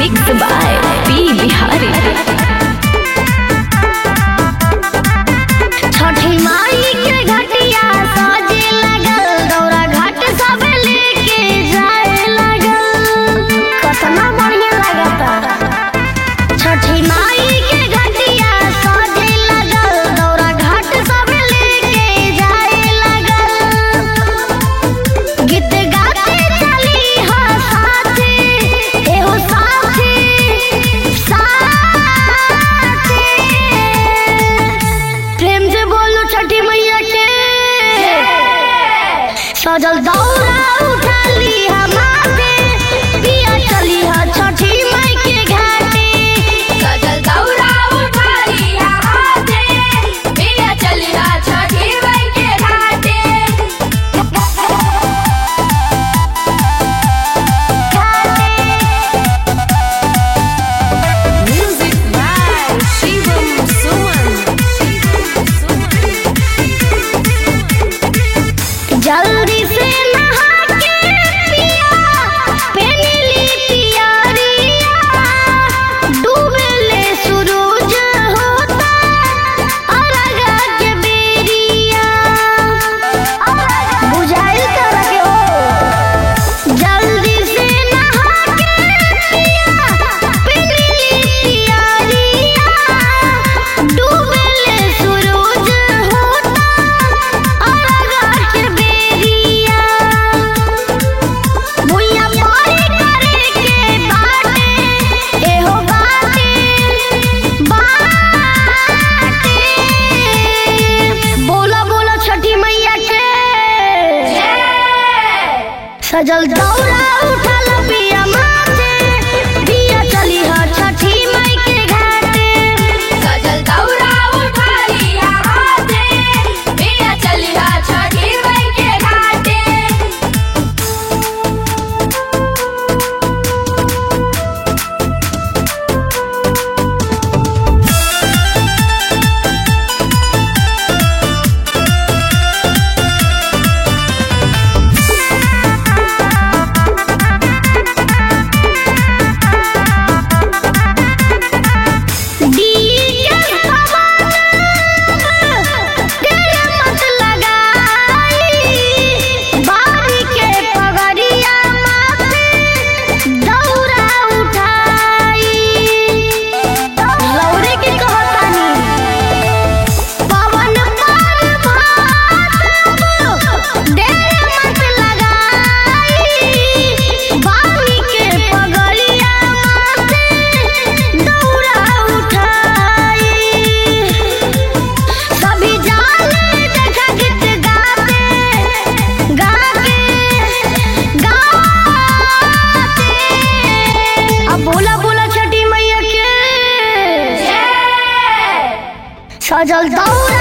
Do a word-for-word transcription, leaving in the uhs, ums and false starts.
Mixed by P. Bihari. छठी माई के घटिया साजे लगल, दौरा घाट सब लेके जाए लगल। कितना बढ़िया लगता। छठी माई के घटिया साजे लगल, दौरा घाट सब लेके जाए लगल। गीत गाते चली हा साथे, एहो साथे साथे। प्रेम से बोलो छठी मैया के। सजल दौरा उठा ली हम माथे, पिया चली हा छठी माई के घाटे। सजल दौरा उठा लिया हाथे, पिया चलिया छठी माई के घाटे। Music by Shivam Suman. जल्दी से नहा के पिया, पहनली पियरिया। डूबले सूरज होता, अरगा के बेरिया। बुझाइल तरह के हो। जल्दी से नहा के पिया, पहनली पियरिया। डूबले सूरज होता, अरगा के बेरिया। भुइया पारी करे के बाटे, एहो बाटे बाटे। बोला बोला छठी मैया के। सजल दौरा उठल पिया माथे, पिया चली हा छठी माई के घाटे। सजल दौरा उठा लिया हाथे, पिया चलिया छठी माई के घाटे। डीजे पवन तेरे मत लगाई, बारी के पगड़िया माथे दौरा उठाई। लौरे के कहतानी पवन पर भात तेरे मत लगाई, बारी के पगड़िया माथे दौरा उठाई। सभी जाने देखा गीत गाते गाते गाते। अब बोला बोला छठी मैया के। सजल दौरा